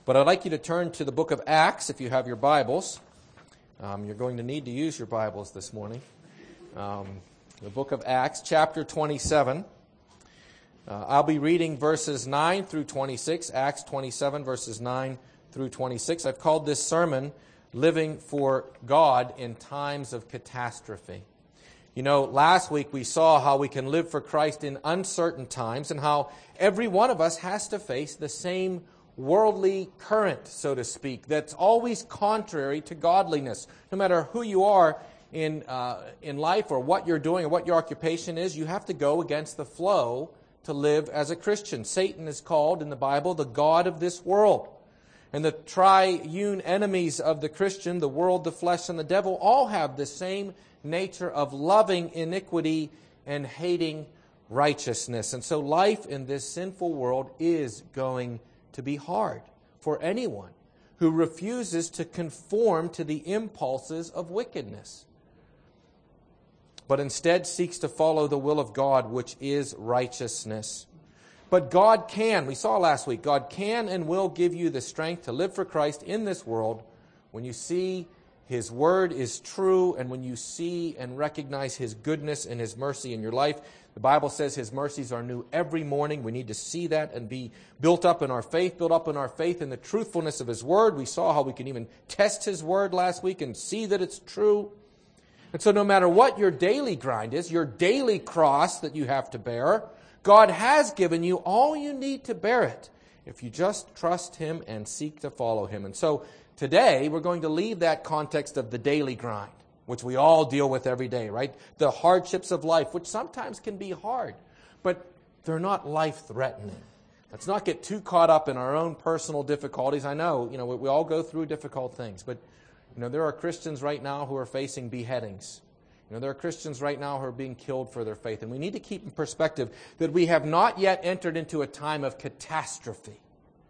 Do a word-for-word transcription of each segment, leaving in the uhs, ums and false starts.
But I'd like you to turn to the book of Acts if you have your Bibles. Um, you're going to need to use your Bibles this morning. Um, the book of Acts, chapter twenty-seven. Uh, I'll be reading verses nine through twenty-six, Acts twenty-seven, verses nine through twenty-six. I've called this sermon, Living for God in Times of Catastrophe. You know, last week we saw how we can live for Christ in uncertain times and how every one of us has to face the same worldly current, so to speak, that's always contrary to godliness. No matter who you are in uh, in life or what you're doing or what your occupation is, you have to go against the flow to live as a Christian. Satan is called in the Bible the god of this world. And the triune enemies of the Christian, the world, the flesh, and the devil, all have the same nature of loving iniquity and hating righteousness. And so life in this sinful world is going to be hard for anyone who refuses to conform to the impulses of wickedness, but instead seeks to follow the will of God, which is righteousness. But God can, we saw last week, God can and will give you the strength to live for Christ in this world when you see His Word is true and when you see and recognize His goodness and His mercy in your life. The Bible says His mercies are new every morning. We need to see that and be built up in our faith, built up in our faith in the truthfulness of His Word. We saw how we can even test His Word last week and see that it's true. And so no matter what your daily grind is, your daily cross that you have to bear, God has given you all you need to bear it if you just trust Him and seek to follow Him. And so today we're going to leave that context of the daily grind, which we all deal with every day, right? The hardships of life, which sometimes can be hard, but they're not life-threatening. Let's not get too caught up in our own personal difficulties. I know, you know, we, we all go through difficult things, but you know, there are Christians right now who are facing beheadings. You know, there are Christians right now who are being killed for their faith. And we need to keep in perspective that we have not yet entered into a time of catastrophe.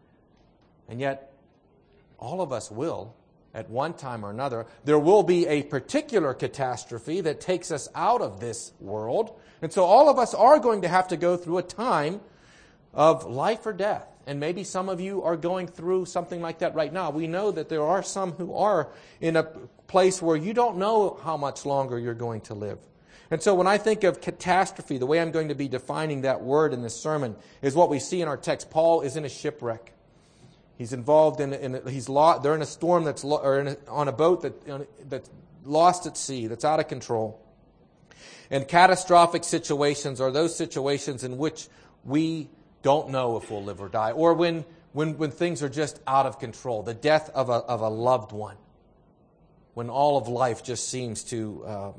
And yet, all of us will, at one time or another. There will be a particular catastrophe that takes us out of this world. And so all of us are going to have to go through a time of life or death. And maybe some of you are going through something like that right now. We know that there are some who are in a place where you don't know how much longer you're going to live. And so when I think of catastrophe, the way I'm going to be defining that word in this sermon is what we see in our text. Paul is in a shipwreck. He's involved in, in he's lost, they're in a storm that's lo, or in a, on a boat that that's lost at sea, that's out of control. And catastrophic situations are those situations in which we don't know if we'll live or die, or when when when things are just out of control, the death of a of a loved one, when all of life just seems to um,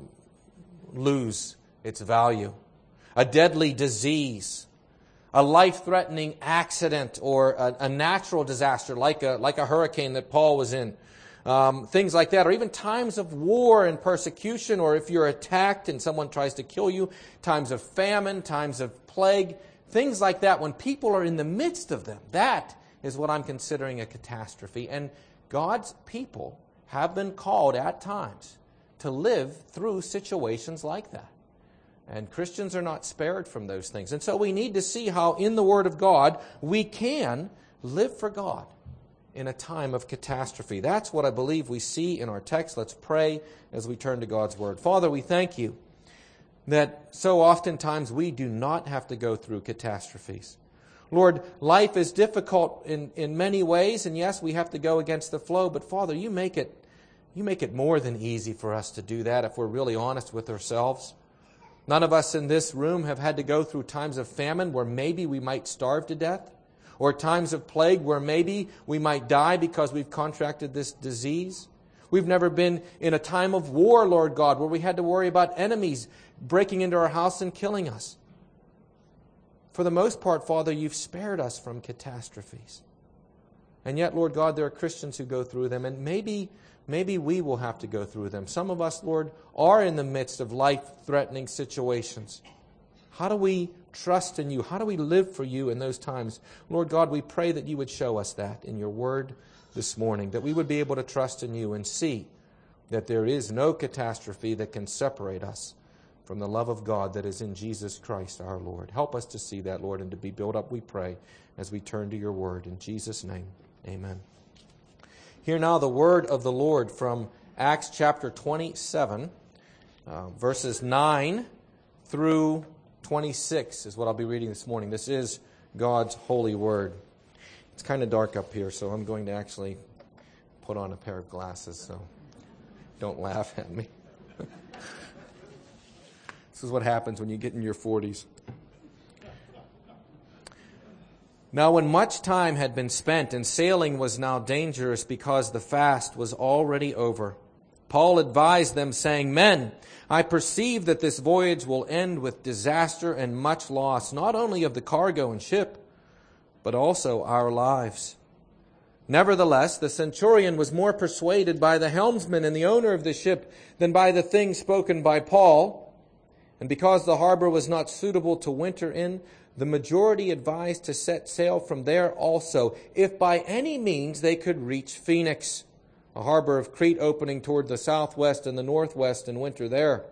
lose its value, a deadly disease, a life-threatening accident, or a, a natural disaster like a like a hurricane that Paul was in. Um, things like that, or even times of war and persecution, or if you're attacked and someone tries to kill you, times of famine, times of plague, things like that. When people are in the midst of them, that is what I'm considering a catastrophe. And God's people have been called at times to live through situations like that. And Christians are not spared from those things. And so we need to see how in the Word of God we can live for God in a time of catastrophe. That's what I believe we see in our text. Let's pray as we turn to God's Word. Father, we thank You that so oftentimes we do not have to go through catastrophes. Lord, life is difficult in, in many ways, and yes, we have to go against the flow, but Father, You make it You make it more than easy for us to do that if we're really honest with ourselves. None of us in this room have had to go through times of famine where maybe we might starve to death, or times of plague where maybe we might die because we've contracted this disease. We've never been in a time of war, Lord God, where we had to worry about enemies breaking into our house and killing us. For the most part, Father, You've spared us from catastrophes. And yet, Lord God, there are Christians who go through them, and maybe maybe we will have to go through them. Some of us, Lord, are in the midst of life-threatening situations. How do we trust in You? How do we live for You in those times? Lord God, we pray that You would show us that in Your Word this morning, that we would be able to trust in You and see that there is no catastrophe that can separate us from the love of God that is in Jesus Christ our Lord. Help us to see that, Lord, and to be built up, we pray, as we turn to Your Word. In Jesus' name, Amen. Hear now the word of the Lord from Acts chapter twenty-seven, uh, verses nine through twenty-six is what I'll be reading this morning. This is God's holy word. It's kind of dark up here, so I'm going to actually put on a pair of glasses, so don't laugh at me. This is what happens when you get in your forties. Now when much time had been spent and sailing was now dangerous because the fast was already over, Paul advised them, saying, Men, I perceive that this voyage will end with disaster and much loss, not only of the cargo and ship, but also our lives. Nevertheless, the centurion was more persuaded by the helmsman and the owner of the ship than by the things spoken by Paul. And because the harbor was not suitable to winter in, the majority advised to set sail from there also, if by any means they could reach Phoenix, a harbor of Crete opening toward the southwest and the northwest, and winter there.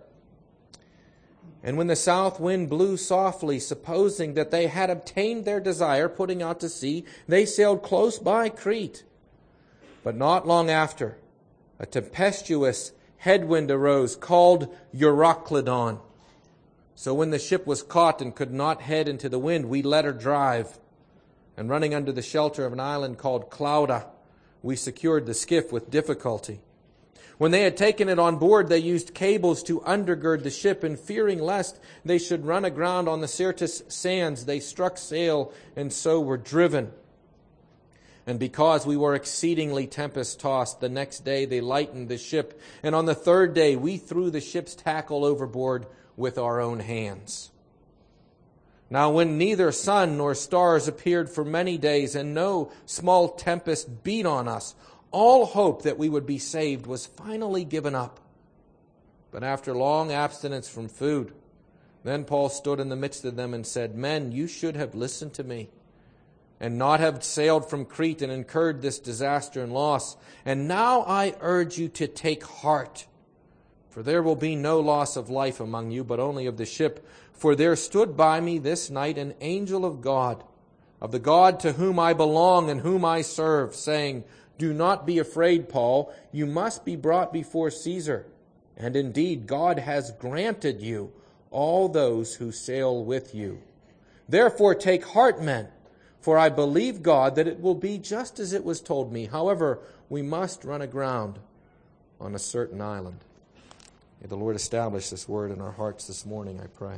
And when the south wind blew softly, supposing that they had obtained their desire, putting out to sea, they sailed close by Crete. But not long after, a tempestuous headwind arose, called Euroclydon. So when the ship was caught and could not head into the wind, we let her drive. And running under the shelter of an island called Clauda, we secured the skiff with difficulty. When they had taken it on board, they used cables to undergird the ship, and fearing lest they should run aground on the Syrtis sands, they struck sail and so were driven. And because we were exceedingly tempest-tossed, the next day they lightened the ship, and on the third day we threw the ship's tackle overboard with our own hands. Now when neither sun nor stars appeared for many days, and no small tempest beat on us, all hope that we would be saved was finally given up. But after long abstinence from food, then Paul stood in the midst of them and said, Men, you should have listened to me, and not have sailed from Crete and incurred this disaster and loss. And now I urge you to take heart, for there will be no loss of life among you, but only of the ship. For there stood by me this night an angel of God, of the God to whom I belong and whom I serve, saying, Do not be afraid, Paul. You must be brought before Caesar. And indeed, God has granted you all those who sail with you. Therefore take heart, men, for I believe God that it will be just as it was told me. However, we must run aground on a certain island. May the Lord establish this word in our hearts this morning, I pray.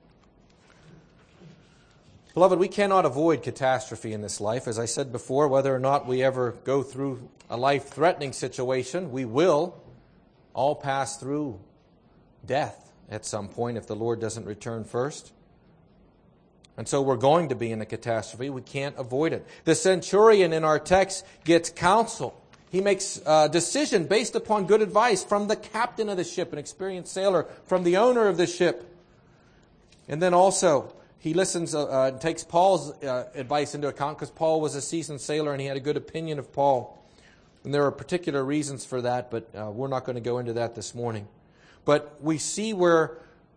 Beloved, we cannot avoid catastrophe in this life. As I said before, whether or not we ever go through a life-threatening situation, we will all pass through death at some point if the Lord doesn't return first. And so we're going to be in a catastrophe. We can't avoid it. The centurion in our text gets counsel. He makes a decision based upon good advice from the captain of the ship, an experienced sailor, from the owner of the ship. And then also, he listens, uh, uh, takes Paul's uh, advice into account because Paul was a seasoned sailor and he had a good opinion of Paul. And there are particular reasons for that, but uh, we're not going to go into that this morning. But we see where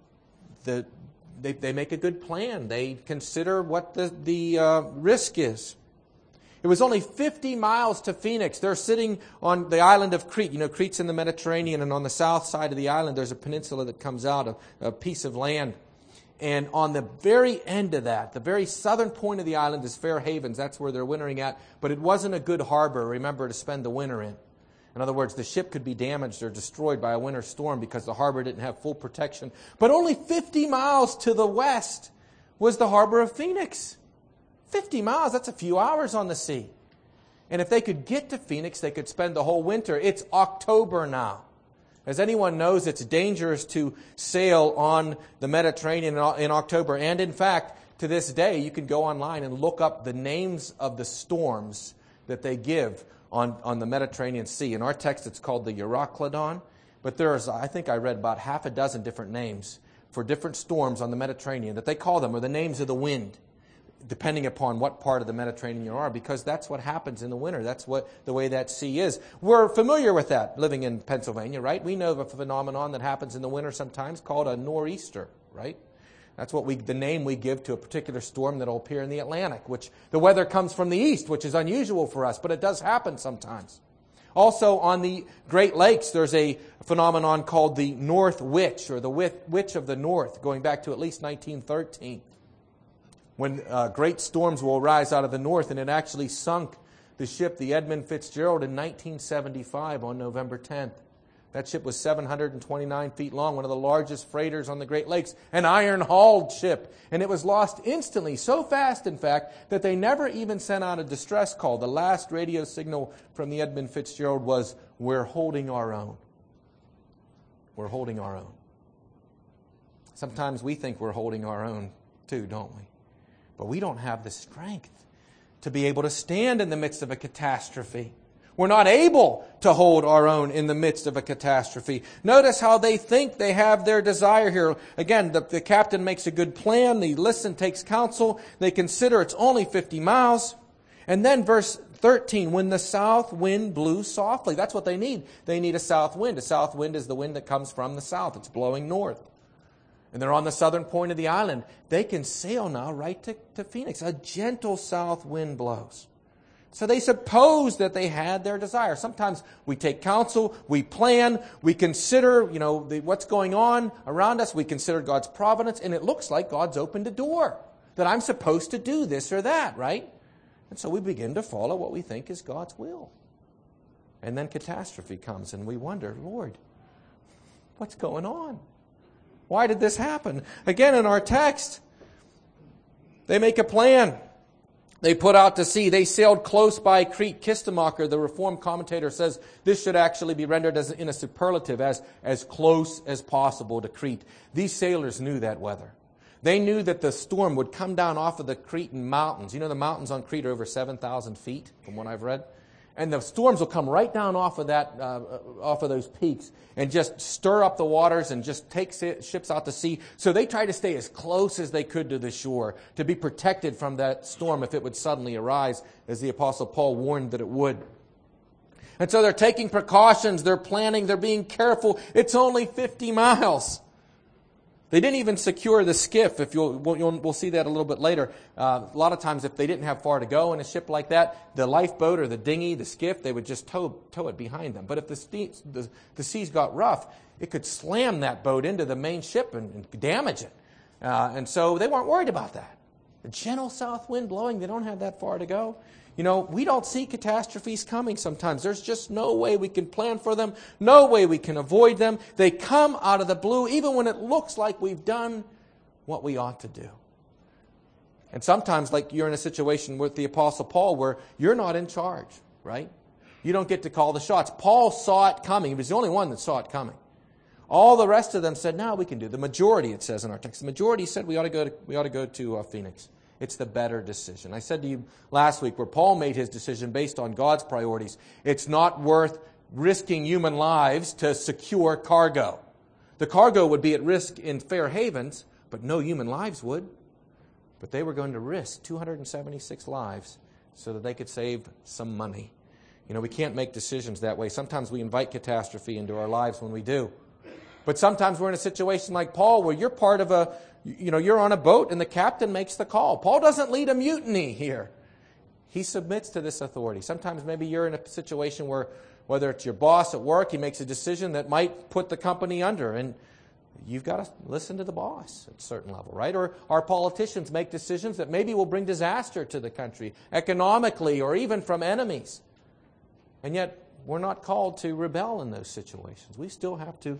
the they, they make a good plan. They consider what the, the uh, risk is. It was only fifty miles to Phoenix. They're sitting on the island of Crete. You know, Crete's in the Mediterranean, and on the south side of the island, there's a peninsula that comes out, a, a piece of land. And on the very end of that, the very southern point of the island is Fair Havens. That's where they're wintering at. But it wasn't a good harbor, remember, to spend the winter in. In other words, the ship could be damaged or destroyed by a winter storm because the harbor didn't have full protection. But only fifty miles to the west was the harbor of Phoenix. fifty miles, that's a few hours on the sea. And if they could get to Phoenix, they could spend the whole winter. It's October now. As anyone knows, it's dangerous to sail on the Mediterranean in October. And in fact, to this day, you can go online and look up the names of the storms that they give on, on the Mediterranean Sea. In our text, it's called the Euroclydon. But there's, I think I read about half a dozen different names for different storms on the Mediterranean that they call them, or the names of the wind, depending upon what part of the Mediterranean you are, because that's what happens in the winter. That's what the way that sea is. We're familiar with that living in Pennsylvania, right? We know of a phenomenon that happens in the winter sometimes called a nor'easter, right? That's what we, the name we give to a particular storm that will appear in the Atlantic, which the weather comes from the east, which is unusual for us, but it does happen sometimes. Also, on the Great Lakes, there's a phenomenon called the North Witch, or the Witch of the North, going back to at least nineteen thirteen, when uh, great storms will arise out of the north, and it actually sunk the ship, the Edmund Fitzgerald, in nineteen seventy-five on November tenth. That ship was seven hundred twenty-nine feet long, one of the largest freighters on the Great Lakes, an iron-hulled ship. And it was lost instantly, so fast, in fact, that they never even sent out a distress call. The last radio signal from the Edmund Fitzgerald was, "We're holding our own." We're holding our own. Sometimes we think we're holding our own too, don't we? But we don't have the strength to be able to stand in the midst of a catastrophe. We're not able to hold our own in the midst of a catastrophe. Notice how they think they have their desire here. Again, the, the captain makes a good plan. They listen, takes counsel. They consider it's only fifty miles. And then verse thirteen, when the south wind blew softly. That's what they need. They need a south wind. A south wind is the wind that comes from the south. It's blowing north. And they're on the southern point of the island. They can sail now right to, to Phoenix. A gentle south wind blows. So they suppose that they had their desire. Sometimes we take counsel, we plan, we consider, you know, the, what's going on around us. We consider God's providence, and it looks like God's opened a door that I'm supposed to do this or that, right? And so we begin to follow what we think is God's will. And then catastrophe comes, and we wonder, Lord, what's going on? Why did this happen? Again, in our text, they make a plan. They put out to sea. They sailed close by Crete. Kistemacher, the Reformed commentator, says this should actually be rendered as in a superlative, as, as close as possible to Crete. These sailors knew that weather. They knew that the storm would come down off of the Cretan mountains. You know, the mountains on Crete are over seven thousand feet, from what I've read. And the storms will come right down off of that, uh, off of those peaks, and just stir up the waters and just take ships out to sea. So they tried to stay as close as they could to the shore to be protected from that storm if it would suddenly arise, as the Apostle Paul warned that it would. And so they're taking precautions, they're planning, they're being careful. It's only fifty miles. They didn't even secure the skiff. If you'll, we'll, we'll see that a little bit later. Uh, a lot of times, if they didn't have far to go in a ship like that, the lifeboat or the dinghy, the skiff, they would just tow, tow it behind them. But if the, ste- the, the seas got rough, it could slam that boat into the main ship and, and damage it. Uh, and so they weren't worried about that. A gentle south wind blowing, they don't have that far to go. You know, we don't see catastrophes coming sometimes. There's just no way we can plan for them, no way we can avoid them. They come out of the blue, even when it looks like we've done what we ought to do. And sometimes, like you're in a situation with the Apostle Paul where you're not in charge, right? You don't get to call the shots. Paul saw it coming. He was the only one that saw it coming. All the rest of them said, no, we can do. The majority, it says in our text, the majority said we ought to go to, we ought to, go to uh, Phoenix. It's the better decision. I said to you last week where Paul made his decision based on God's priorities. It's not worth risking human lives to secure cargo. The cargo would be at risk in Fair Havens, but no human lives would. But they were going to risk two hundred seventy-six lives so that they could save some money. You know, we can't make decisions that way. Sometimes we invite catastrophe into our lives when we do. But sometimes we're in a situation like Paul where you're part of a, you know, you're on a boat and the captain makes the call. Paul doesn't lead a mutiny here. He submits to this authority. Sometimes maybe you're in a situation where, whether it's your boss at work, he makes a decision that might put the company under, and you've got to listen to the boss at a certain level, right? Or our politicians make decisions that maybe will bring disaster to the country, economically or even from enemies. And yet, we're not called to rebel in those situations. We still have to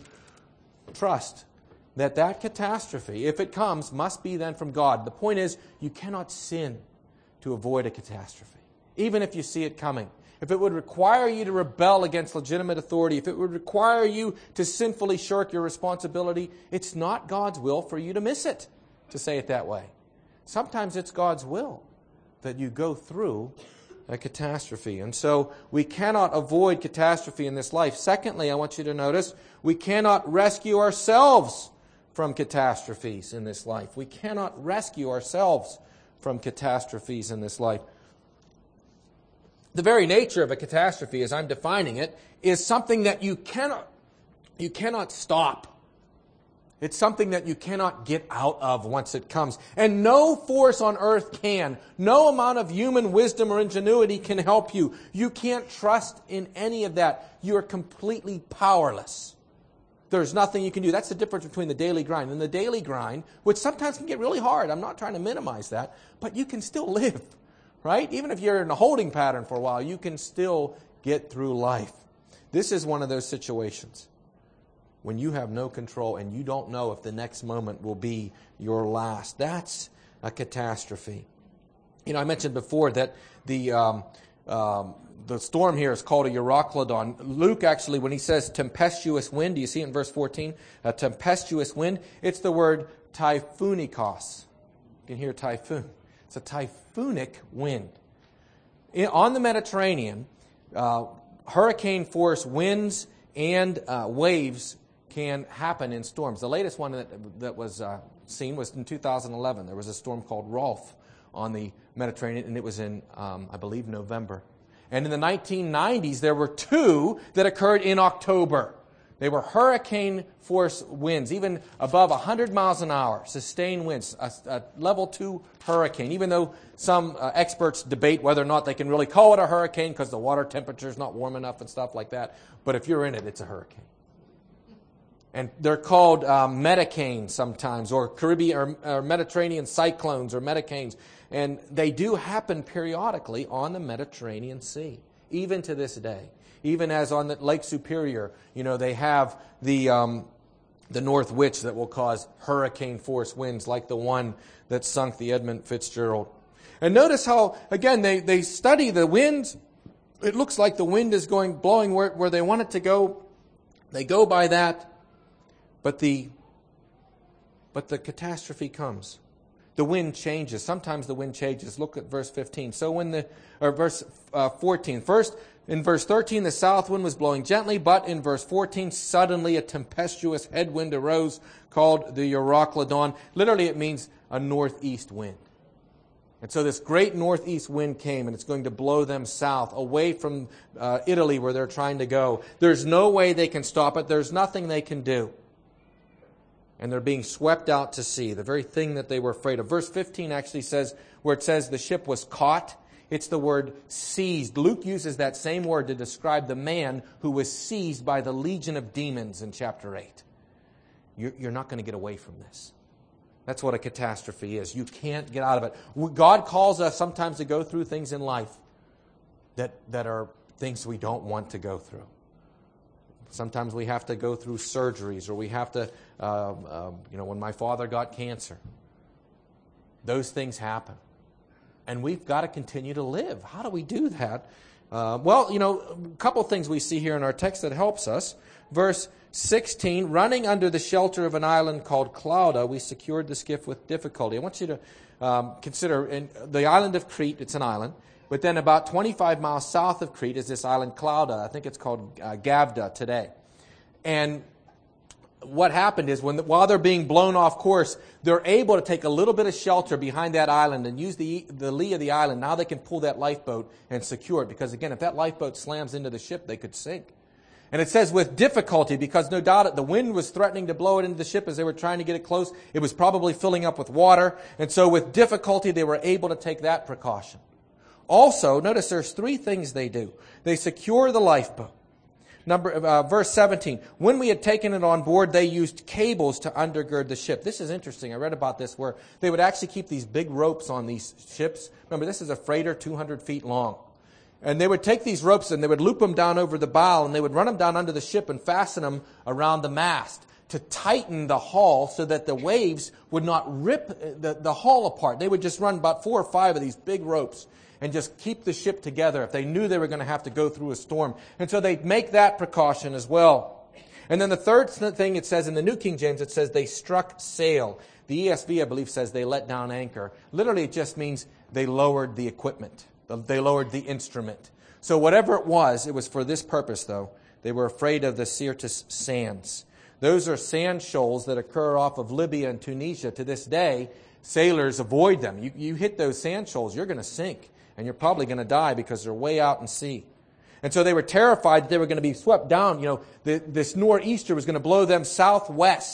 trust that that catastrophe, if it comes, must be then from God. The point is, you cannot sin to avoid a catastrophe, even if you see it coming. If it would require you to rebel against legitimate authority, if it would require you to sinfully shirk your responsibility, it's not God's will for you to miss it, to say it that way. Sometimes it's God's will that you go through a catastrophe. And so we cannot avoid catastrophe in this life. Secondly, I want you to notice, we cannot rescue ourselves from catastrophes in this life. We cannot rescue ourselves from catastrophes in this life. The very nature of a catastrophe, as I'm defining it, is something that you cannot, you cannot stop. It's something that you cannot get out of once it comes. And no force on earth can. No amount of human wisdom or ingenuity can help you. You can't trust in any of that. You are completely powerless. There's nothing you can do. That's the difference between the daily grind. And the daily grind, which sometimes can get really hard. I'm not trying to minimize that. But you can still live, right? Even if you're in a holding pattern for a while, you can still get through life. This is one of those situations when you have no control and you don't know if the next moment will be your last. That's a catastrophe. You know, I mentioned before that the um, um, the storm here is called a Euroclydon. Luke actually, when he says tempestuous wind, do you see it in verse fourteen? A tempestuous wind. It's the word typhonikos. You can hear typhoon. It's a typhoonic wind. In, on the Mediterranean, uh, hurricane force winds and uh, waves can happen in storms. The latest one that, that was uh, seen was in two thousand eleven. There was a storm called Rolf on the Mediterranean, and it was in, um, I believe, November. And in the nineteen nineties, there were two that occurred in October. They were hurricane force winds, even above one hundred miles an hour, sustained winds, a, a level two hurricane, even though some uh, experts debate whether or not they can really call it a hurricane because the water temperature is not warm enough and stuff like that. But if you're in it, it's a hurricane. And they're called um, Medicanes sometimes, or Caribbean or, or Mediterranean cyclones or Medicanes. And they do happen periodically on the Mediterranean Sea, even to this day. Even as on the Lake Superior, you know, they have the um, the North Witch that will cause hurricane force winds like the one that sunk the Edmund Fitzgerald. And notice how, again, they, they study the winds. It looks like the wind is going blowing where, where they want it to go. They go by that. But the but the catastrophe comes. The wind changes. Sometimes the wind changes. Look at verse fifteen. So when the or verse uh, fourteen. First, in verse thirteen, the south wind was blowing gently, but in verse fourteen, suddenly a tempestuous headwind arose called the Euroclydon. Literally, it means a northeast wind. And so this great northeast wind came, and it's going to blow them south, away from uh, Italy where they're trying to go. There's no way they can stop it. There's nothing they can do. And they're being swept out to sea, the very thing that they were afraid of. Verse fifteen actually says, where it says the ship was caught, it's the word seized. Luke uses that same word to describe the man who was seized by the legion of demons in chapter eight. You're not going to get away from this. That's what a catastrophe is. You can't get out of it. God calls us sometimes to go through things in life that, that are things we don't want to go through. Sometimes we have to go through surgeries, or we have to, uh, uh, you know, when my father got cancer, those things happen. And we've got to continue to live. How do we do that? Uh, well, you know, a couple things we see here in our text that helps us. Verse sixteen, running under the shelter of an island called Clauda, we secured the skiff with difficulty. I want you to um, consider in the island of Crete, it's an island. But then about twenty-five miles south of Crete is this island Clauda. I think it's called uh, Gavda today. And what happened is when the, while they're being blown off course, they're able to take a little bit of shelter behind that island and use the, the lee of the island. Now they can pull that lifeboat and secure it. Because again, if that lifeboat slams into the ship, they could sink. And it says with difficulty, because no doubt the wind was threatening to blow it into the ship as they were trying to get it close. It was probably filling up with water. And so with difficulty, they were able to take that precaution. Also, notice there's three things they do. They secure the lifeboat. Number uh, verse seventeen. When we had taken it on board, they used cables to undergird the ship. This is interesting. I read about this where they would actually keep these big ropes on these ships. Remember, this is a freighter two hundred feet long. And they would take these ropes and they would loop them down over the bow, and they would run them down under the ship and fasten them around the mast to tighten the hull so that the waves would not rip the, the hull apart. They would just run about four or five of these big ropes and just keep the ship together if they knew they were going to have to go through a storm. And so they'd make that precaution as well. And then the third thing it says in the New King James, it says they struck sail. The E S V, I believe, says they let down anchor. Literally, it just means they lowered the equipment. They lowered the instrument. So whatever it was, it was for this purpose, though. They were afraid of the Syrtis sands. Those are sand shoals that occur off of Libya and Tunisia. To this day, sailors avoid them. You, you hit those sand shoals, you're going to sink. And you're probably going to die because they're way out in sea. And so they were terrified that they were going to be swept down. You know, the, this nor'easter was going to blow them southwest.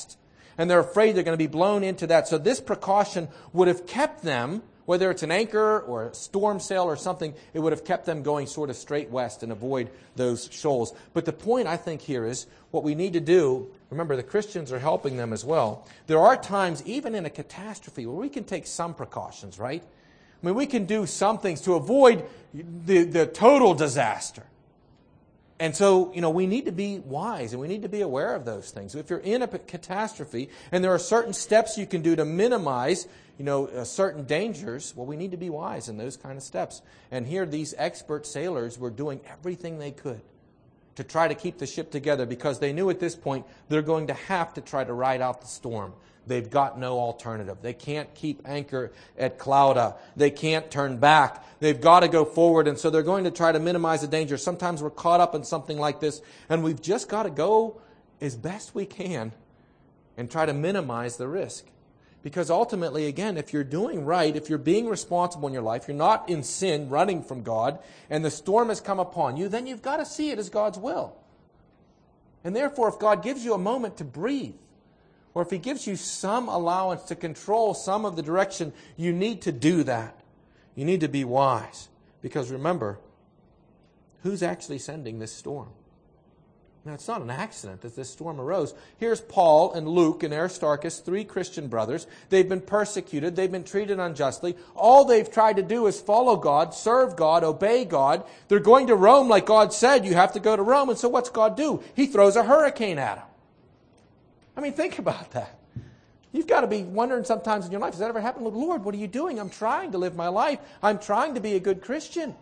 And they're afraid they're going to be blown into that. So this precaution would have kept them, whether it's an anchor or a storm sail or something, it would have kept them going sort of straight west and avoid those shoals. But the point, I think, here is what we need to do. Remember, the Christians are helping them as well. There are times, even in a catastrophe, where we can take some precautions, right? I mean, we can do some things to avoid the, the total disaster. And so, you know, we need to be wise and we need to be aware of those things. If you're in a catastrophe and there are certain steps you can do to minimize, you know, uh, certain dangers, well, we need to be wise in those kind of steps. And here these expert sailors were doing everything they could to try to keep the ship together because they knew at this point they're going to have to try to ride out the storm. They've got no alternative. They can't keep anchor at Clauda. They can't turn back. They've got to go forward, and so they're going to try to minimize the danger. Sometimes we're caught up in something like this, and we've just got to go as best we can and try to minimize the risk. Because ultimately, again, if you're doing right, if you're being responsible in your life, you're not in sin, running from God, and the storm has come upon you, then you've got to see it as God's will. And therefore, if God gives you a moment to breathe, or if He gives you some allowance to control some of the direction, you need to do that. You need to be wise. Because remember, who's actually sending this storm? Now, it's not an accident that this storm arose. Here's Paul and Luke and Aristarchus, three Christian brothers. They've been persecuted. They've been treated unjustly. All they've tried to do is follow God, serve God, obey God. They're going to Rome like God said, you have to go to Rome. And so what's God do? He throws a hurricane at them. I mean, think about that. You've got to be wondering sometimes in your life, has that ever happened? Lord, what are you doing? I'm trying to live my life. I'm trying to be a good Christian.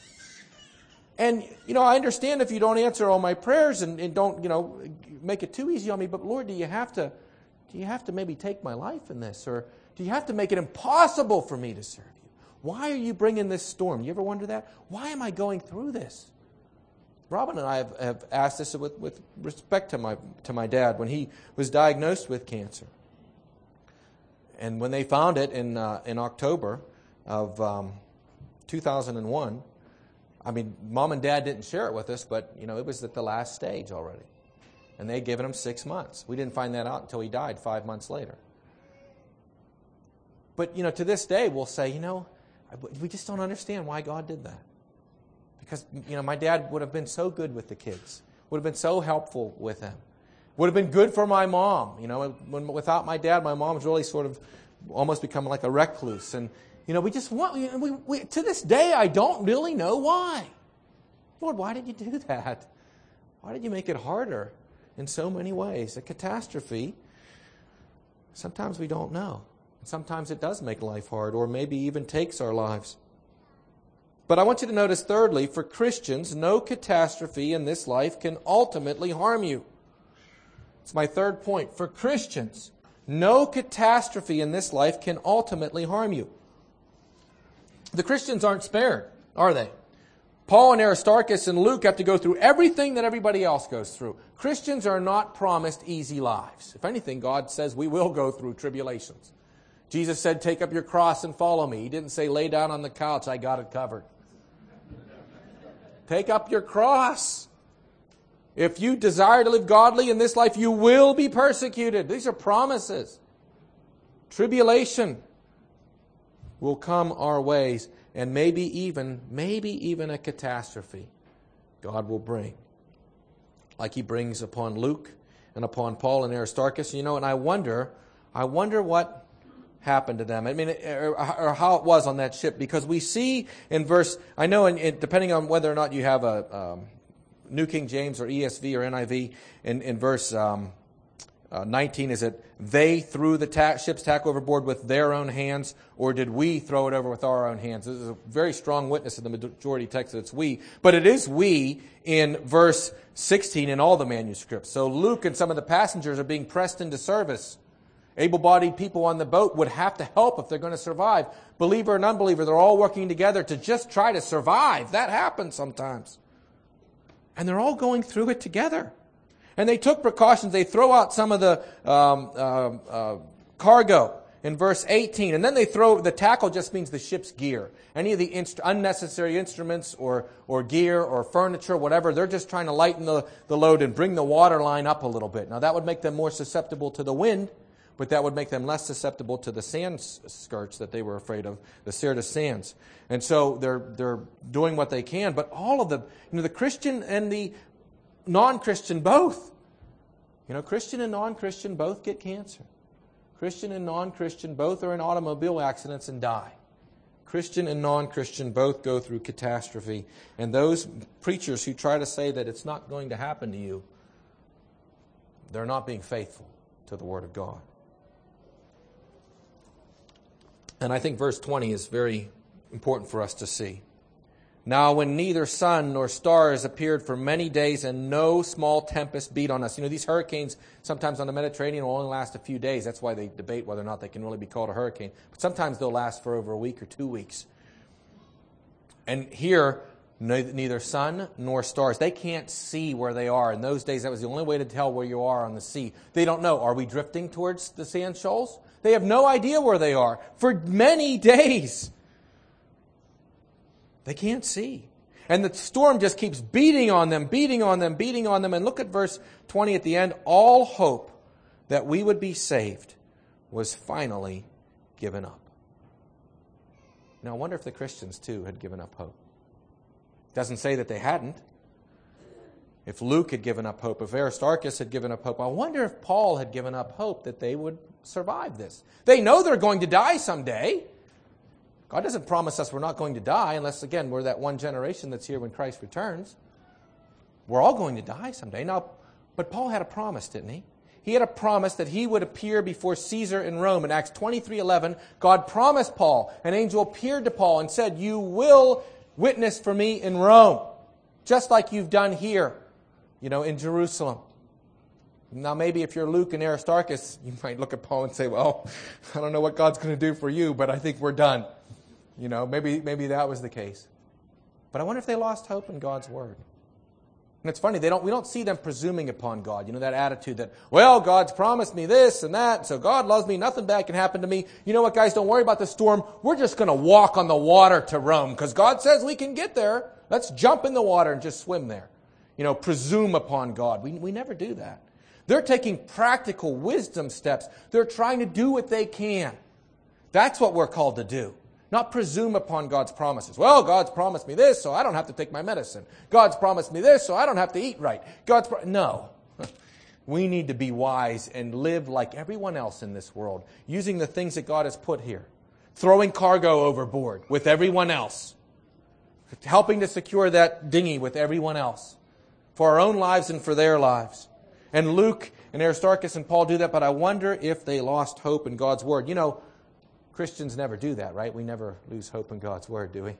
And, you know, I understand if you don't answer all my prayers and, and don't, you know, make it too easy on me. But, Lord, do you have to, do you have to maybe take my life in this? Or do you have to make it impossible for me to serve you? Why are you bringing this storm? You ever wonder that? Why am I going through this? Robin and I have, have asked this with, with respect to my to my dad when he was diagnosed with cancer. And when they found it in uh, in October of um, two thousand one, I mean, Mom and Dad didn't share it with us, but you know it was at the last stage already, and they'd given him six months. We didn't find that out until he died five months later. But you know, to this day, we'll say, you know, we just don't understand why God did that. Because, you know, my dad would have been so good with the kids, would have been so helpful with them, would have been good for my mom. You know, when, without my dad, my mom's really sort of almost become like a recluse. And, you know, we just want, we, we, to this day, I don't really know why. Lord, why did you do that? Why did you make it harder in so many ways? A catastrophe, sometimes we don't know. Sometimes it does make life hard, or maybe even takes our lives. But I want you to notice, thirdly, for Christians, no catastrophe in this life can ultimately harm you. It's my third point. For Christians, no catastrophe in this life can ultimately harm you. The Christians aren't spared, are they? Paul and Aristarchus and Luke have to go through everything that everybody else goes through. Christians are not promised easy lives. If anything, God says we will go through tribulations. Jesus said, take up your cross and follow me. He didn't say, lay down on the couch, I got it covered. Take up your cross. If you desire to live godly in this life, you will be persecuted. These are promises. Tribulation will come our ways, and maybe even, maybe even a catastrophe God will bring. Like He brings upon Luke and upon Paul and Aristarchus. You know, and I wonder, I wonder what happened to them. I mean, or, or how it was on that ship, because we see in verse, I know in, in, depending on whether or not you have a um, New King James or E S V or N I V, in, in verse um, uh, nineteen, is it they threw the ta- ship's tack overboard with their own hands, or did we throw it over with our own hands? This is a very strong witness in the majority text that it's we, but it is we in verse sixteen in all the manuscripts. So Luke and some of the passengers are being pressed into service. Able-bodied people on the boat would have to help if they're going to survive. Believer and unbeliever, they're all working together to just try to survive. That happens sometimes. And they're all going through it together. And they took precautions. They throw out some of the um, uh, uh, cargo. in verse eighteen. And then they throw, the tackle just means the ship's gear. Any of the inst- unnecessary instruments or, or gear or furniture, whatever, they're just trying to lighten the, the load and bring the water line up a little bit. Now that would make them more susceptible to the wind, but that would make them less susceptible to the sand skirts that they were afraid of, the Syrtis sands. And so they're they're doing what they can, but all of the, you know, the Christian and the non-Christian both. You know, Christian and non-Christian both get cancer. Christian and non-Christian both are in automobile accidents and die. Christian and non-Christian both go through catastrophe. And those preachers who try to say that it's not going to happen to you, they're not being faithful to the Word of God. And I think verse twenty is very important for us to see. Now when neither sun nor stars appeared for many days and no small tempest beat on us. You know, these hurricanes sometimes on the Mediterranean will only last a few days. That's why they debate whether or not they can really be called a hurricane. But sometimes they'll last for over a week or two weeks. And here, neither sun nor stars. They can't see where they are. In those days, that was the only way to tell where you are on the sea. They don't know. Are we drifting towards the sand shoals? They have no idea where they are for many days. They can't see. And the storm just keeps beating on them, beating on them, beating on them. And look at verse twenty at the end. All hope that we would be saved was finally given up. Now, I wonder if the Christians, too, had given up hope. It doesn't say that they hadn't. If Luke had given up hope, if Aristarchus had given up hope, I wonder if Paul had given up hope that they would survive this. They know they're going to die someday. God doesn't promise us we're not going to die unless, again, we're that one generation that's here when Christ returns. We're all going to die someday. Now, but Paul had a promise, didn't he? He had a promise that he would appear before Caesar in Rome. In Acts twenty-three eleven, God promised Paul, an angel appeared to Paul and said, you will witness for me in Rome, just like you've done here, you know, in Jerusalem. Now, maybe if you're Luke and Aristarchus, you might look at Paul and say, well, I don't know what God's going to do for you, but I think we're done. You know, maybe maybe that was the case. But I wonder if they lost hope in God's word. And it's funny, they don't we don't see them presuming upon God. You know, that attitude that, well, God's promised me this and that, so God loves me, nothing bad can happen to me. You know what, guys, don't worry about the storm. We're just going to walk on the water to Rome because God says we can get there. Let's jump in the water and just swim there. You know, presume upon God. We we never do that. They're taking practical wisdom steps. They're trying to do what they can. That's what we're called to do. Not presume upon God's promises. Well, God's promised me this, so I don't have to take my medicine. God's promised me this, so I don't have to eat right. God's pro- No. We need to be wise and live like everyone else in this world, using the things that God has put here. Throwing cargo overboard with everyone else. Helping to secure that dinghy with everyone else. For our own lives and for their lives. And Luke and Aristarchus and Paul do that, but I wonder if they lost hope in God's word. You know, Christians never do that, right? We never lose hope in God's word, do we?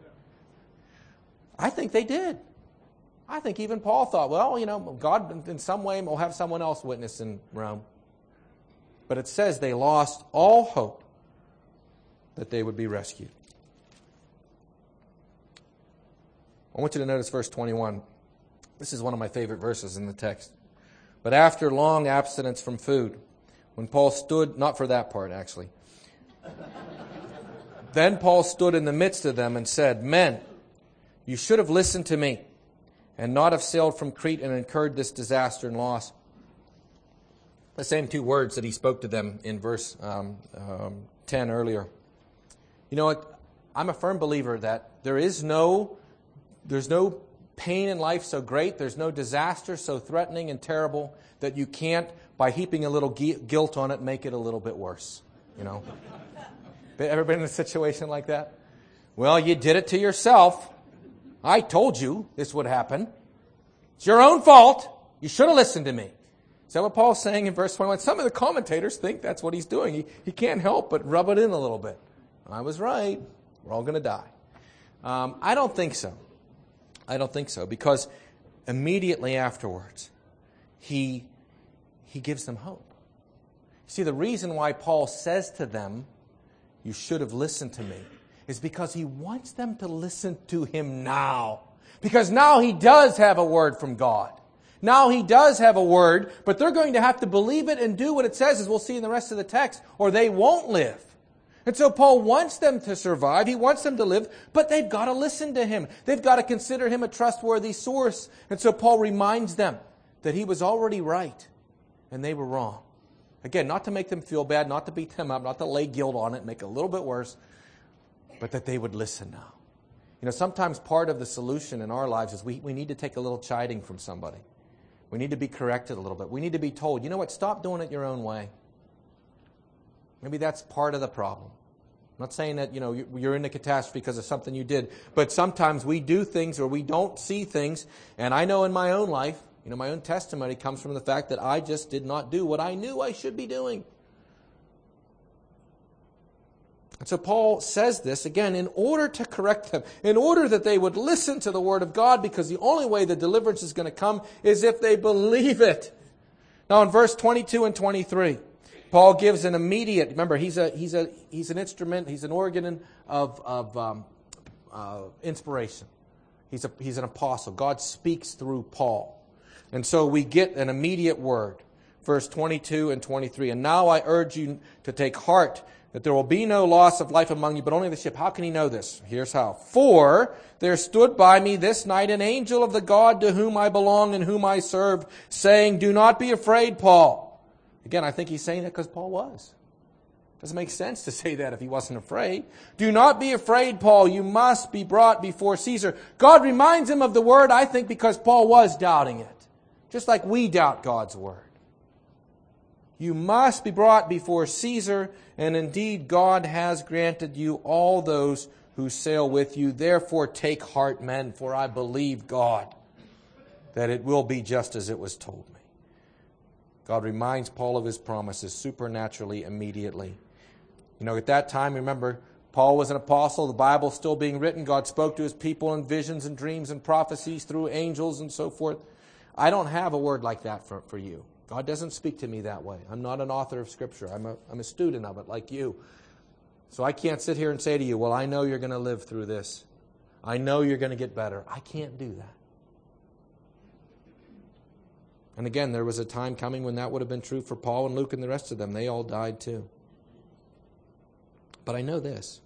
I think they did. I think even Paul thought, well, you know, God in some way will have someone else witness in Rome. But it says they lost all hope that they would be rescued. I want you to notice verse twenty-one. This is one of my favorite verses in the text. But after long abstinence from food, when Paul stood, not for that part actually, then Paul stood in the midst of them and said, men, you should have listened to me and not have sailed from Crete and incurred this disaster and loss. The same two words that he spoke to them in verse um, um, ten earlier. You know what? I'm a firm believer that there is no, there's no pain in life so great, there's no disaster so threatening and terrible that you can't, by heaping a little guilt on it, make it a little bit worse. You know? Ever been in a situation like that? Well, you did it to yourself. I told you this would happen. It's your own fault. You should have listened to me. Is that what Paul's saying in verse twenty-one? Some of the commentators think that's what he's doing. He, he can't help but rub it in a little bit. I was right. We're all going to die. Um, I don't think so. I don't think so. Because immediately afterwards, he, he gives them hope. See, the reason why Paul says to them, you should have listened to me, is because he wants them to listen to him now. Because now he does have a word from God. Now he does have a word, but they're going to have to believe it and do what it says, as we'll see in the rest of the text, or they won't live. And so Paul wants them to survive. He wants them to live, but they've got to listen to him. They've got to consider him a trustworthy source. And so Paul reminds them that he was already right and they were wrong. Again, not to make them feel bad, not to beat them up, not to lay guilt on it, make it a little bit worse, but that they would listen now. You know, sometimes part of the solution in our lives is we, we need to take a little chiding from somebody. We need to be corrected a little bit. We need to be told, you know what, stop doing it your own way. Maybe that's part of the problem. I'm not saying that, you know, you're in a catastrophe because of something you did, but sometimes we do things or we don't see things. And I know in my own life, you know, my own testimony comes from the fact that I just did not do what I knew I should be doing. And so Paul says this, again, in order to correct them, in order that they would listen to the Word of God, because the only way the deliverance is going to come is if they believe it. Now in verse twenty-two and twenty-three, Paul gives an immediate, remember, he's a he's a he's an instrument, he's an organ of of um, uh, inspiration. He's a he's an apostle. God speaks through Paul. And so we get an immediate word. Verse twenty-two and twenty-three. And now I urge you to take heart that there will be no loss of life among you, but only the ship. How can he know this? Here's how. For there stood by me this night an angel of the God to whom I belong and whom I serve, saying, do not be afraid, Paul. Again, I think he's saying that because Paul was. Doesn't make sense to say that if he wasn't afraid. Do not be afraid, Paul. You must be brought before Caesar. God reminds him of the word, I think, because Paul was doubting it. Just like we doubt God's word. You must be brought before Caesar, and indeed God has granted you all those who sail with you. Therefore take heart, men, for I believe God, that it will be just as it was told me. God reminds Paul of his promises supernaturally, immediately. You know, at that time, remember, Paul was an apostle, the Bible still being written. God spoke to his people in visions and dreams and prophecies through angels and so forth. I don't have a word like that for, for you. God doesn't speak to me that way. I'm not an author of Scripture. I'm a, I'm a student of it like you. So I can't sit here and say to you, well, I know you're going to live through this. I know you're going to get better. I can't do that. And again, there was a time coming when that would have been true for Paul and Luke and the rest of them. They all died too. But I know this.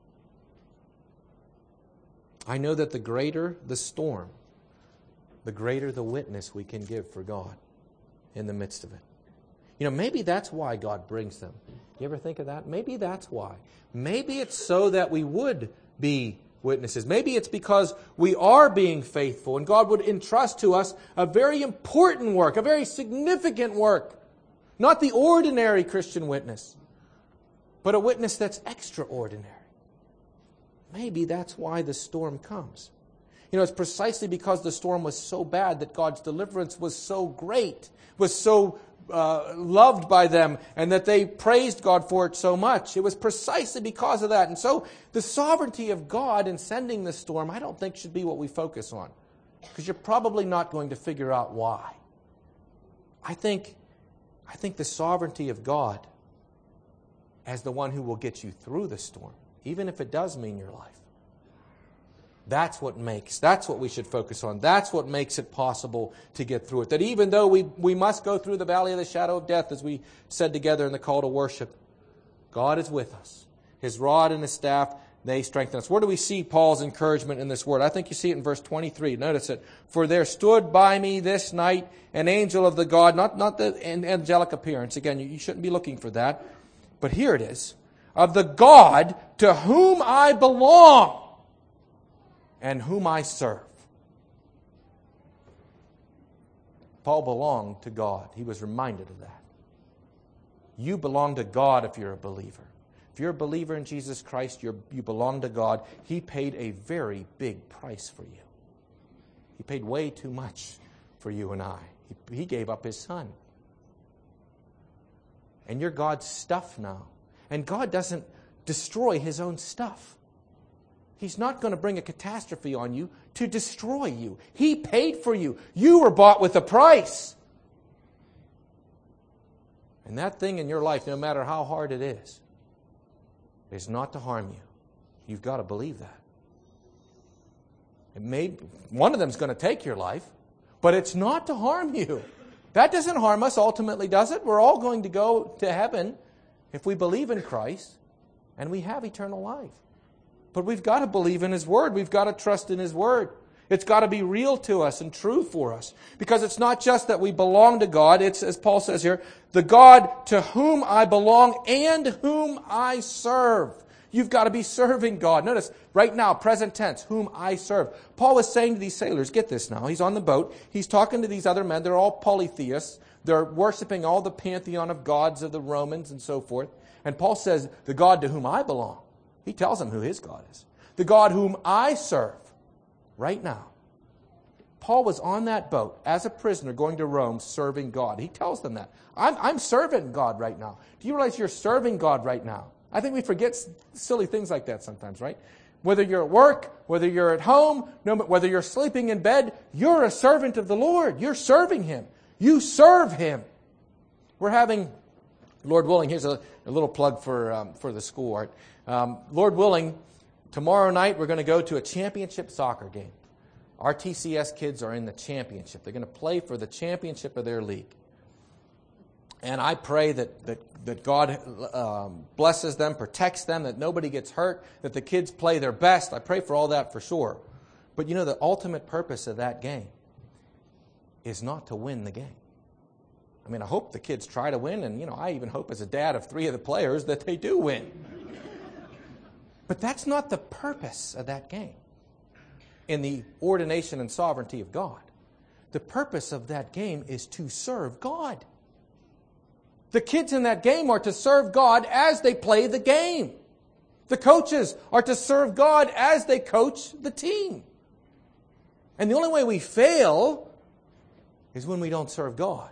I know that the greater the storm, the greater the witness we can give for God in the midst of it. You know, maybe that's why God brings them. You ever think of that? Maybe that's why. Maybe it's so that we would be witnesses. Maybe it's because we are being faithful and God would entrust to us a very important work, a very significant work. Not the ordinary Christian witness, but a witness that's extraordinary. Maybe that's why the storm comes. You know, it's precisely because the storm was so bad that God's deliverance was so great, was so uh, loved by them, and that they praised God for it so much. It was precisely because of that. And so the sovereignty of God in sending the storm, I don't think should be what we focus on, because you're probably not going to figure out why. I think, I think the sovereignty of God as the one who will get you through the storm, even if it does mean your life. That's what makes, that's what we should focus on. That's what makes it possible to get through it. That even though we, we must go through the valley of the shadow of death, as we said together in the call to worship, God is with us. His rod and his staff, they strengthen us. Where do we see Paul's encouragement in this word? I think you see it in verse twenty-three. Notice it. For there stood by me this night an angel of the God, not, not the angelic appearance. Again, you, you shouldn't be looking for that. But here it is. Of the God to whom I belong and whom I serve. Paul belonged to God. He was reminded of that. You belong to God if you're a believer. If you're a believer in Jesus Christ, you're, you belong to God. He paid a very big price for you. He paid way too much for you and I. He, he gave up His Son. And you're God's stuff now. And God doesn't destroy His own stuff. He's not going to bring a catastrophe on you to destroy you. He paid for you. You were bought with a price. And that thing in your life, no matter how hard it is, is not to harm you. You've got to believe that. It may, one of them is going to take your life, but it's not to harm you. That doesn't harm us ultimately, does it? We're all going to go to heaven if we believe in Christ. and we have eternal life. But we've got to believe in His Word. We've got to trust in His Word. It's got to be real to us and true for us. Because it's not just that we belong to God. It's, as Paul says here, the God to whom I belong and whom I serve. You've got to be serving God. Notice, right now, present tense, whom I serve. Paul was saying to these sailors, get this now, he's on the boat. He's talking to these other men. They're all polytheists. They're worshiping all the pantheon of gods of the Romans and so forth. And Paul says, the God to whom I belong. He tells them who his God is. The God whom I serve. Right now. Paul was on that boat as a prisoner going to Rome serving God. He tells them that. I'm, I'm serving God right now. Do you realize you're serving God right now? I think we forget silly things like that sometimes, right? Whether you're at work, whether you're at home, no, whether you're sleeping in bed, you're a servant of the Lord. You're serving Him. You serve Him. We're having, Lord willing, here's a, a little plug for, um, for the school art. Um, Lord willing, tomorrow night, we're going to go to a championship soccer game. Our T C S kids are in the championship. They're going to play for the championship of their league. And I pray that, that, that God um, blesses them, protects them, that nobody gets hurt, that the kids play their best. I pray for all that for sure. But you know, the ultimate purpose of that game is not to win the game. I mean, I hope the kids try to win, and you know, I even hope as a dad of three of the players that they do win. But that's not the purpose of that game in the ordination and sovereignty of God. The purpose of that game is to serve God. The kids in that game are to serve God as they play the game. The coaches are to serve God as they coach the team. And the only way we fail is when we don't serve God.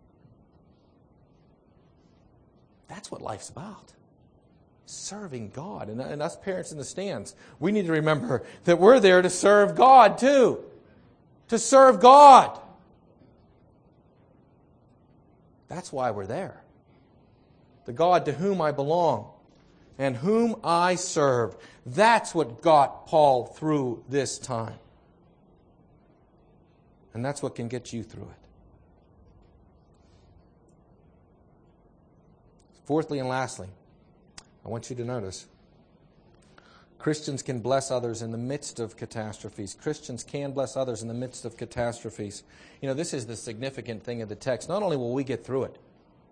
That's what life's about. Serving God. And, and us parents in the stands, we need to remember that we're there to serve God too. To serve God. That's why we're there. The God to whom I belong and whom I serve. That's what got Paul through this time. And that's what can get you through it. Fourthly and lastly, I want you to notice, Christians can bless others in the midst of catastrophes. Christians can bless others in the midst of catastrophes. You know, this is the significant thing of the text. Not only will we get through it,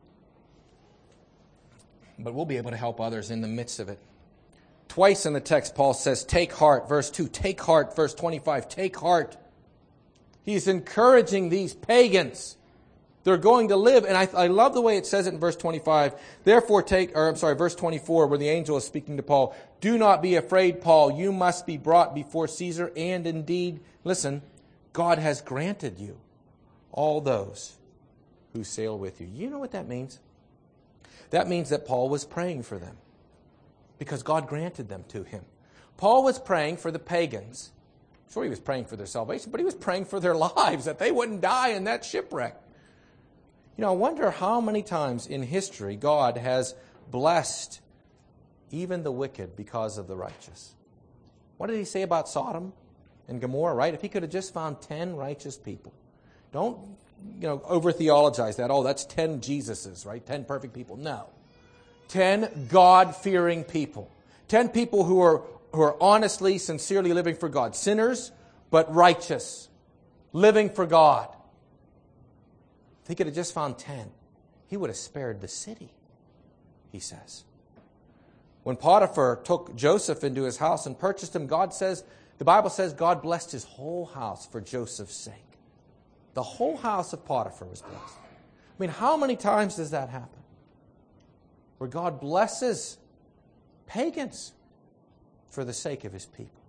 but we'll be able to help others in the midst of it. Twice in the text, Paul says, take heart. Verse two, take heart. Verse twenty-five, take heart. He's encouraging these pagans. They're going to live, and I, I love the way it says it in verse twenty-five. Therefore take, or I'm sorry, verse twenty-four, where the angel is speaking to Paul. Do not be afraid, Paul. You must be brought before Caesar, and indeed, listen, God has granted you all those who sail with you. You know what that means? That means that Paul was praying for them because God granted them to him. Paul was praying for the pagans. Sure, he was praying for their salvation, but he was praying for their lives, that they wouldn't die in that shipwreck. You know, I wonder how many times in history God has blessed even the wicked because of the righteous. What did he say about Sodom and Gomorrah, right? If he could have just found ten righteous people. Don't, you know, over-theologize that. Oh, that's ten Jesuses, right? Ten perfect people. No. Ten God-fearing people. Ten people who are, who are honestly, sincerely living for God. Sinners, but righteous. Living for God. If he could have just found ten, he would have spared the city, he says. When Potiphar took Joseph into his house and purchased him, God says, the Bible says God blessed his whole house for Joseph's sake. The whole house of Potiphar was blessed. I mean, how many times does that happen? Where God blesses pagans for the sake of his people.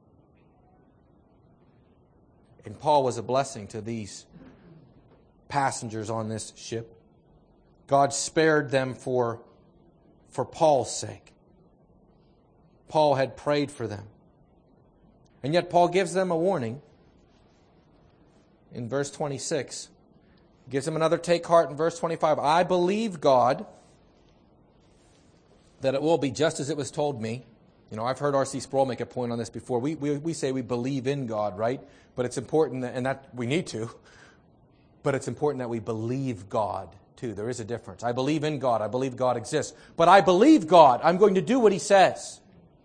And Paul was a blessing to these passengers on this ship. God spared them for, for Paul's sake. Paul had prayed for them. And yet Paul gives them a warning. In verse twenty-six, he gives them another take heart in verse twenty-five. I believe God that it will be just as it was told me. You know, I've heard R C Sproul make a point on this before. We, we, we say we believe in God, right? But it's important, that, and that we need to, but it's important that we believe God too. There is a difference. I believe in God. I believe God exists. But I believe God. I'm going to do what He says.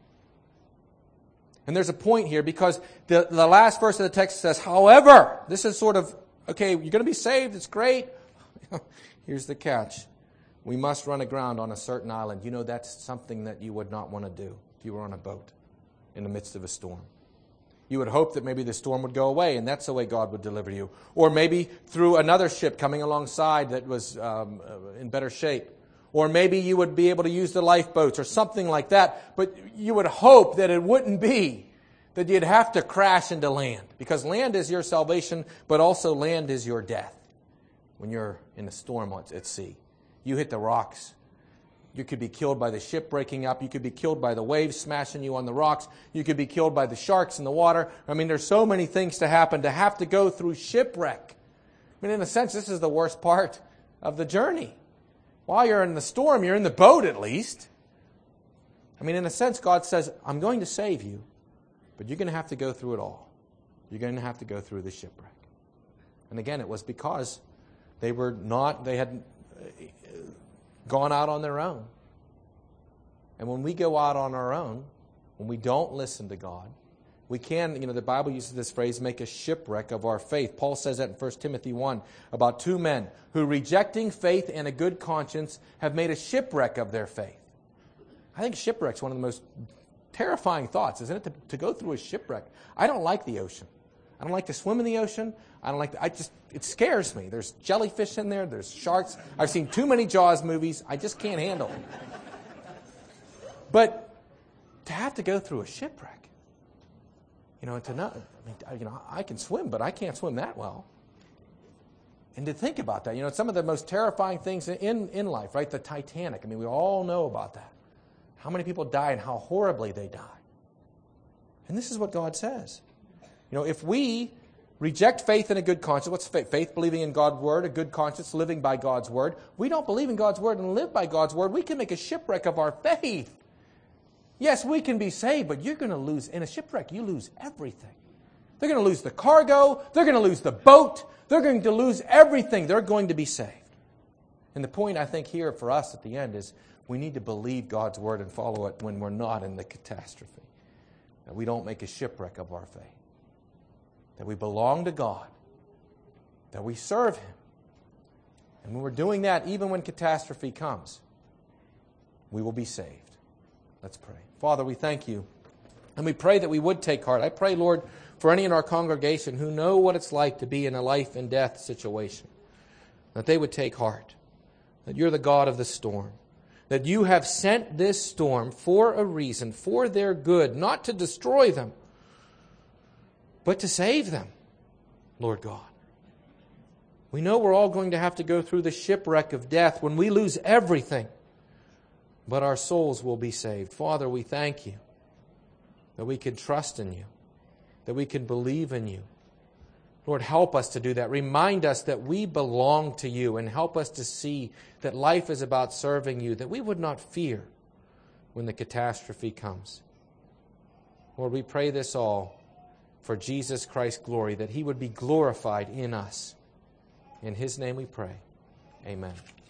And there's a point here because the, the last verse of the text says, however, this is sort of, okay, you're going to be saved. It's great. Here's the catch. We must run aground on a certain island. You know, that's something that you would not want to do if you were on a boat in the midst of a storm. You would hope that maybe the storm would go away, and that's the way God would deliver you. Or maybe through another ship coming alongside that was um, in better shape. Or maybe you would be able to use the lifeboats or something like that. But you would hope that it wouldn't be that you'd have to crash into land. Because land is your salvation, but also land is your death. When you're in a storm at sea, you hit the rocks. You could be killed by the ship breaking up. You could be killed by the waves smashing you on the rocks. You could be killed by the sharks in the water. I mean, there's so many things to happen to have to go through shipwreck. I mean, in a sense, this is the worst part of the journey. While you're in the storm, you're in the boat at least. I mean, in a sense, God says, I'm going to save you, but you're going to have to go through it all. You're going to have to go through the shipwreck. And again, it was because they were not, they had gone out on their own. And when we go out on our own, when we don't listen to God, we can, you know, the Bible uses this phrase, make a shipwreck of our faith. Paul says that in First Timothy one about two men who, rejecting faith and a good conscience, have made a shipwreck of their faith. I think shipwreck's one of the most terrifying thoughts, isn't it, to, to go through a shipwreck? I don't like the ocean. I don't like to swim in the ocean. I don't like to, I just, it scares me. There's jellyfish in there. There's sharks. I've seen too many Jaws movies. I just can't handle it. But to have to go through a shipwreck, you know, to not, I mean, you know, I can swim, but I can't swim that well. And to think about that, you know, some of the most terrifying things in, in life, right? The Titanic. I mean, we all know about that. How many people die and how horribly they die. And this is what God says. You know, if we reject faith and a good conscience, what's faith? Faith, believing in God's word, a good conscience, living by God's word. We don't believe in God's word and live by God's word. We can make a shipwreck of our faith. Yes, we can be saved, but you're going to lose, in a shipwreck, you lose everything. They're going to lose the cargo. They're going to lose the boat. They're going to lose everything. They're going to be saved. And the point, I think, here for us at the end is we need to believe God's word and follow it when we're not in the catastrophe. That we don't make a shipwreck of our faith. That we belong to God. That we serve Him. And when we're doing that, even when catastrophe comes, we will be saved. Let's pray. Father, we thank You. And we pray that we would take heart. I pray, Lord, for any in our congregation who know what it's like to be in a life and death situation, that they would take heart. That You're the God of the storm. That You have sent this storm for a reason, for their good, not to destroy them, but to save them, Lord God. We know we're all going to have to go through the shipwreck of death when we lose everything, but our souls will be saved. Father, we thank You that we can trust in You, that we can believe in You. Lord, help us to do that. Remind us that we belong to You and help us to see that life is about serving You, that we would not fear when the catastrophe comes. Lord, we pray this all for Jesus Christ's glory, that He would be glorified in us. In His name we pray. Amen.